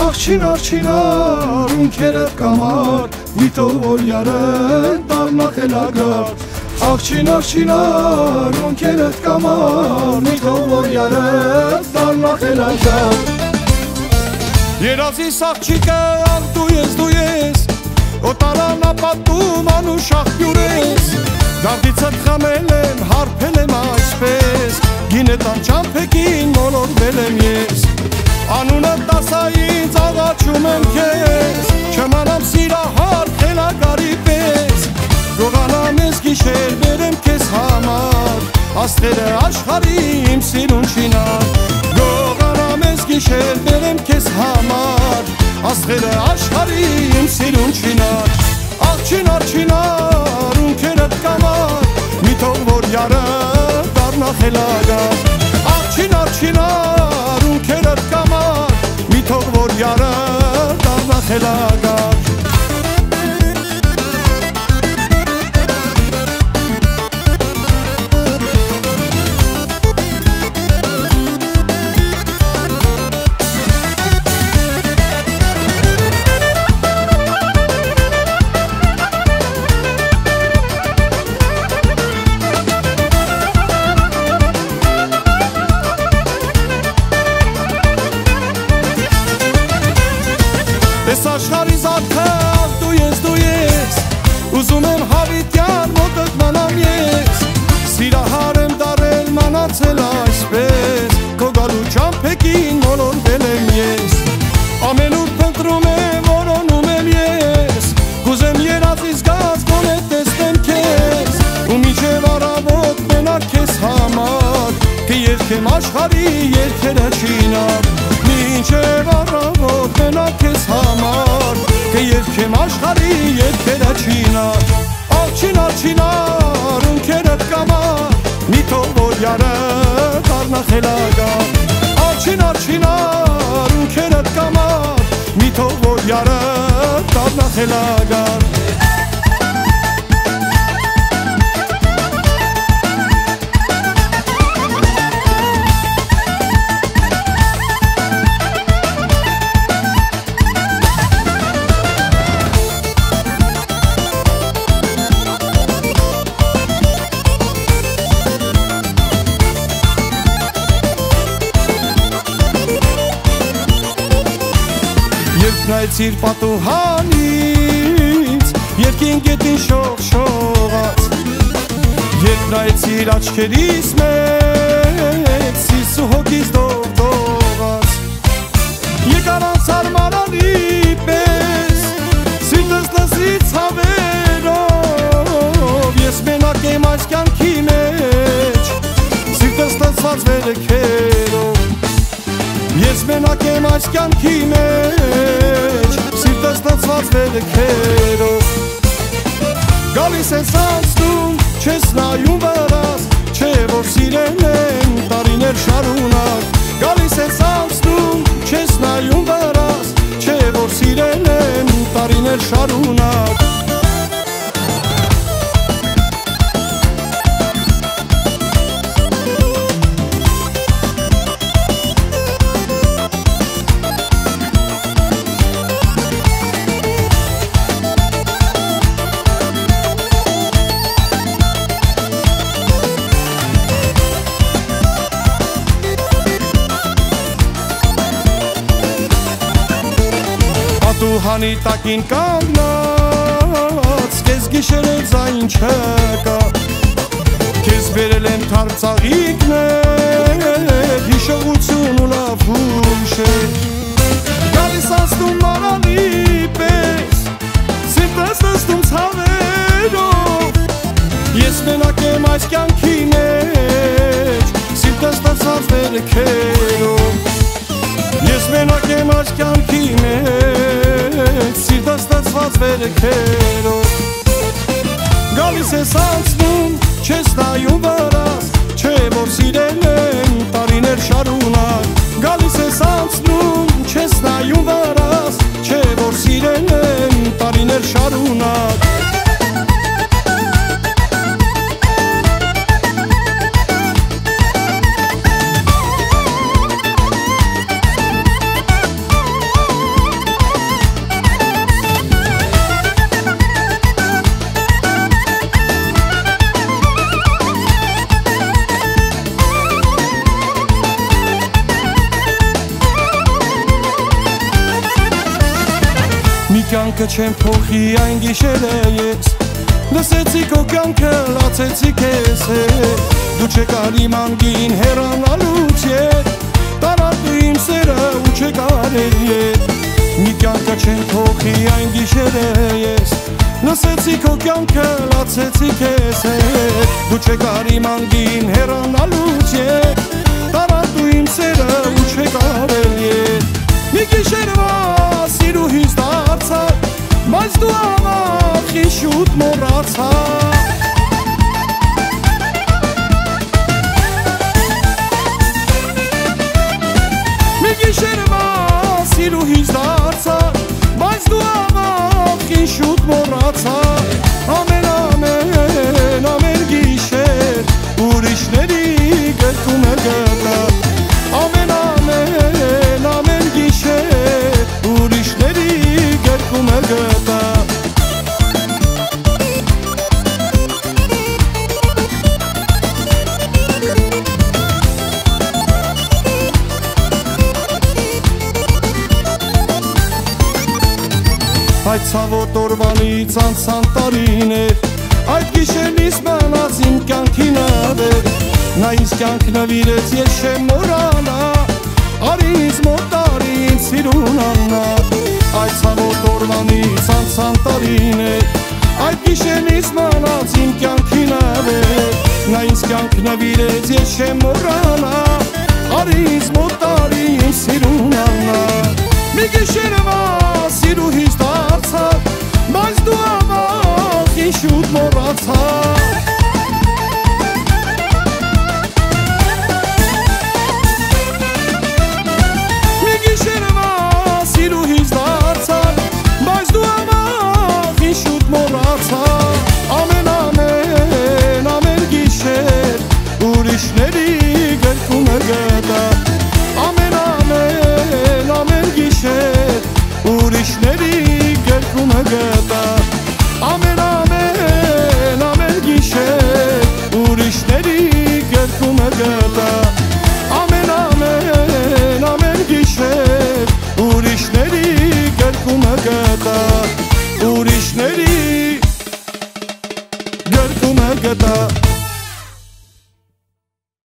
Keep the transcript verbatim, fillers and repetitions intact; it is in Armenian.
Աղ չինար չինար ունքերդ կամար մի թող որ յարդ դառնա խելագար Աղ չինար չինար ունքերդ կամար մի թող որ յարդ դառնա խելագար Երազիս աղջիկը աղ դու ես դու ես Օտարանապատում անուշ աղբյուր ես Դարդիցդ խամել եմ հարբել եմ այսպես Գինետան ճամփեքին մոլորվել եմ ես Անունը տասայից աղաչում եմ քեզ Չմանամ սիրահար խելագարի պես Գողանամ ես գիշեր բերեմ քեզ համար Աստղերը աշխարհի իմ սիրուն չինար Գողանամ ես գիշեր բերեմ քեզ համար Աստղերը աշխարհի իմ սիրուն չինար Աղ չինար չինար ունքերդ կամար Մի թող որ յարը դառնա խելագար Աղ չինար չինար ունքերդ կամար Մի թող որ յարը դառնա խելագար Ես աշխարհի զարդը աղ դու ես դու ես Ուզում եմ հավիտյան մոտդ մանամ ես Սիրահար եմ դարել մանացել այսպես Քո գալու ճամփեքին մոլորվել եմ ես Ամենուր փնտրում եմ որոնում եմ ես Կուզեմ երազիս գազ գոնե տեսնեմ քեզ Ու միջև առավոտ մենակ քեզ համար Կերքեմ աշխարհի երգերը չինար Մինչև առավոտ մենակ քեզ համար Կերքեմ աշխարհի երգերը չինար Աղ չինար չինար ունքերդ կամար Մի թող որ յարը դառնա խելագար Աղ չինար չինար ունքերդ կամար Մի թող որ յարը դառնա խելագար Երբ նայեցիր պատուհանից Երկին գետին շող շողաց Երբ նայեցիր աչքերիս մեջ Սիս ու հոգիս դող դողաց Եկար անցարմանալի պես Սիրտս լսի ցավերով Ես մենակ եմ այս կյանքի մեջ Սիրտս լսված վերքերով Ես մենակ եմ այս կյանքի մեջ Սիրտս լցված վերքերով Գալիս ես անցնում չես նայում վրաս Չէ որ սիրել եմ տարիներ շարունակ Գալիս ես անցնում չես նայում վրաս Չէ որ սիրել եմ տարիներ շարունակ Պատուհանի տակին կանգնած Քեզ գիշերը ձայն չկա Քեզ բերել եմ թարցաղիկներ Հիշողություն ու լավ հուշեր Գալիս անցնում մարանի պես Սիրտս նստում ցավերով Ես մենակ եմ այս կյանքի մեջ Սիրտս նստած վերքերով Ես մենակ եմ այս կյանքի մեջ Սիրտս նստված վերքերով Գալիս ես անցնում չես նայում վրաս Չէ որ սիրել եմ տարիներ շարունակ Գալիս ես անցնում չես նայում վրաս Չէ որ սիրել եմ տարիներ շարունակ կյանքը չեմ փոխի այն գիշերը ես Լսեցի քո կյանքը, լացեցի քեզ հետ Դու չեկար իմ անգին հեռանալուց ետ Տարար դու իմ սերը ու չեկար էլ ետ Մի կյանքը չեմ փոխի այն գիշերը ես Լսեցի քո կյանքը, լացեցի քեզ հետ Դու չեկար իմ անգին հեռանալուց ետ Տարար դու իմ սերը ու չեկար էլ ետ Մի գիշերվա սիրուհիս դարձա Բայց դու ամախի շուտ մոռացա Մի գիշերվա սիրուհիս դարձա Բայց դու ամախի շուտ մոռացա Ամեն ամեն ամեն գիշեր Ուրիշների գրքում է գտա Ամեն ամեն ամեն գիշեր Ուրիշների գրքում է գտա Այդ ցավոտ օրվանից անցան տարիներ Այդ գիշերնից մնաց իմ կյանքի նվեր Նա ինձ կյանք նվիրեց ես չեմ մոռանա Արի ինձ մոտ արի ինձ սիրուն աննա Այդ ցավոտ օրվանից անցան տարիներ Այդ գիշերնից մնաց իմ կյանքի նվեր Նա ինձ կյանք նվիրեց ես չեմ մոռանա Արի ինձ մոտ արի ինձ սիրուն աննա Մի գիշերվա սիրուհիս դարձա Բայց դու ամախի շուտ մոռացա